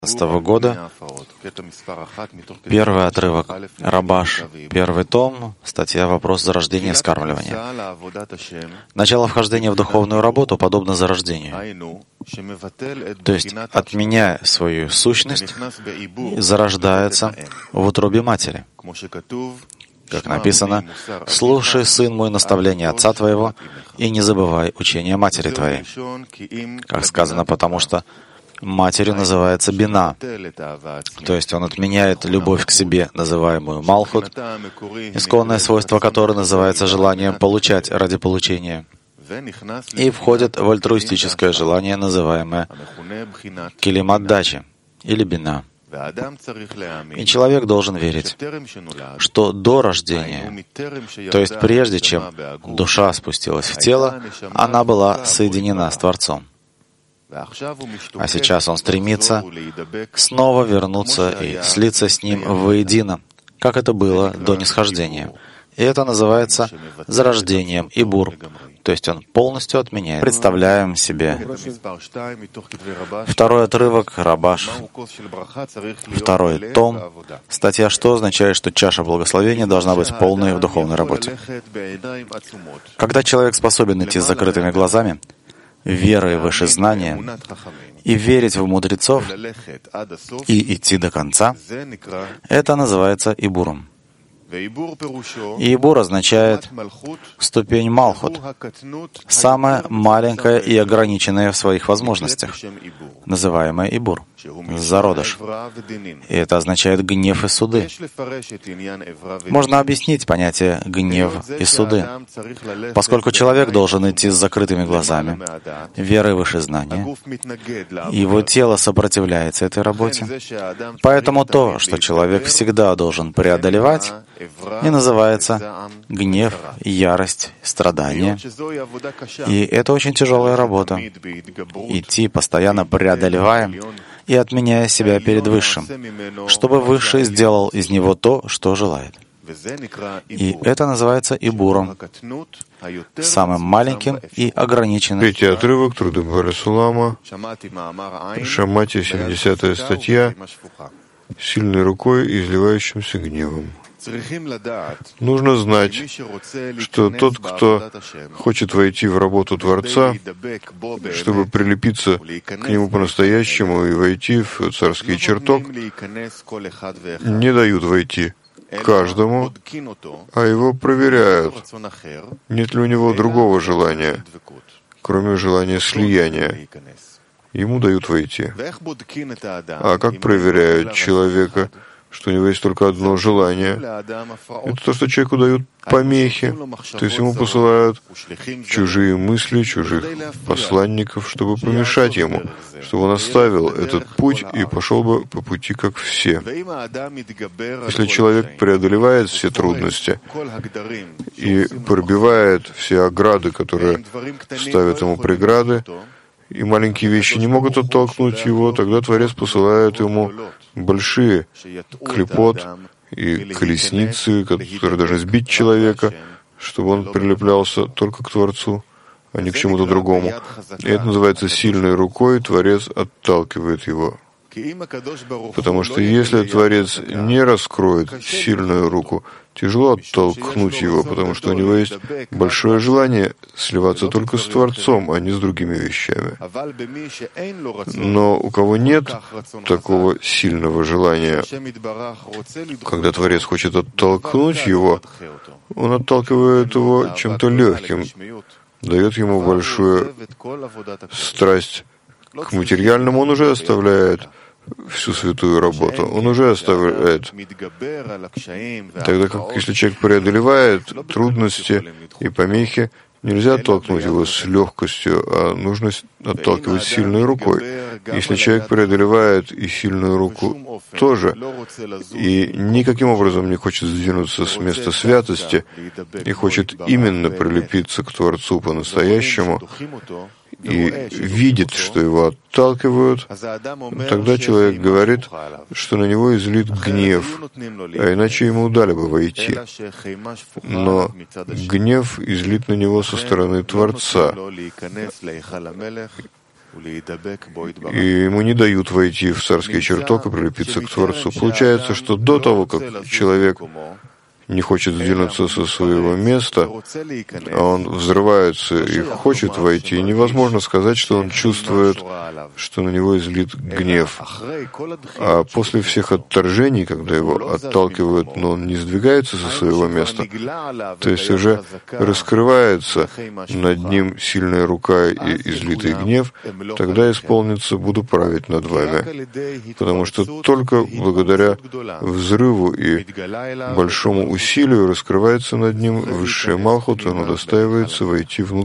года, первый отрывок Рабаш, первый том, статья «Вопрос зарождения и вскармливания». Начало вхождения в духовную работу подобно зарождению, то есть, отменяя свою сущность, зарождается в утробе матери. Как написано, «Слушай, сын мой, наставление отца твоего, и не забывай учения матери твоей». Как сказано, потому что матерью называется Бина, то есть он отменяет любовь к себе, называемую Малхут, исконное свойство которой называется желанием получать ради получения, и входит в альтруистическое желание, называемое Килим отдачи или Бина. И человек должен верить, что до рождения, то есть прежде чем душа спустилась в тело, она была соединена с Творцом. А сейчас он стремится снова вернуться и слиться с ним воедино, как это было до нисхождения. И это называется зарождением Ибур, то есть он полностью отменяет. Представляем себе второй отрывок Рабаш, второй том, статья «Что означает, что чаша благословения должна быть полной в духовной работе». Когда человек способен идти с закрытыми глазами, верой выше знания, и верить в мудрецов, и идти до конца, это называется Ибуром. И Ибур означает ступень Малхут, самая маленькая и ограниченная в своих возможностях, называемая Ибур, зародыш. И это означает гнев и суды. Можно объяснить понятие гнев и суды, поскольку человек должен идти с закрытыми глазами, верой выше знания, его тело сопротивляется этой работе. Поэтому то, что человек всегда должен преодолевать, и называется гнев, ярость, страдание. И это очень тяжелая работа. Идти, постоянно преодолевая и отменяя себя перед Высшим, чтобы Высший сделал из него то, что желает. И это называется Ибуром, самым маленьким и ограниченным. Третий отрывок Труды Барасулама, Шамати, 70-я статья, сильной рукой и изливающимся гневом. Нужно знать, что тот, кто хочет войти в работу Творца, чтобы прилепиться к Нему по-настоящему и войти в царский чертог, не дают войти каждому, а его проверяют, нет ли у него другого желания, кроме желания слияния. Ему дают войти. А как проверяют человека, что у него есть только одно желание? Это то, что человеку дают помехи, то есть ему посылают чужие мысли, чужих посланников, чтобы помешать ему, чтобы он оставил этот путь и пошел бы по пути, как все. Если человек преодолевает все трудности и пробивает все ограды, которые ставят ему преграды, и маленькие вещи не могут оттолкнуть его, тогда Творец посылает ему большие клепот и колесницы, которые должны сбить человека, чтобы он прилеплялся только к Творцу, а не к чему-то другому. И это называется сильной рукой, Творец отталкивает его. Потому что если Творец не раскроет сильную руку, тяжело оттолкнуть его, потому что у него есть большое желание сливаться только с Творцом, а не с другими вещами. Но у кого нет такого сильного желания, когда Творец хочет оттолкнуть его, он отталкивает его чем-то легким, дает ему большую страсть к материальному, он уже оставляет всю святую работу. Он уже оставляет. Тогда как если человек преодолевает трудности и помехи, нельзя оттолкнуть его с легкостью, а нужно отталкивать сильной рукой. Если человек преодолевает и сильную руку тоже, и никаким образом не хочет сдвинуться с места святости, и хочет именно прилепиться к Творцу по-настоящему, и видит, что его отталкивают, тогда человек говорит, что на него излит гнев, а иначе ему дали бы войти. Но гнев излит на него со стороны Творца. и ему не дают войти в царский чертог и прилепиться к Творцу. Получается, что до того, как человек не хочет сдвинуться со своего места, а он взрывается и хочет войти, и невозможно сказать, что он чувствует, что на него излит гнев. А после всех отторжений, когда его отталкивают, но он не сдвигается со своего места, то есть уже раскрывается над ним сильная рука и излитый гнев, тогда исполнится «буду править над вами». Потому что только благодаря взрыву и большому усилию раскрывается над ним высшая Малхут, и он удостаивается войти внутрь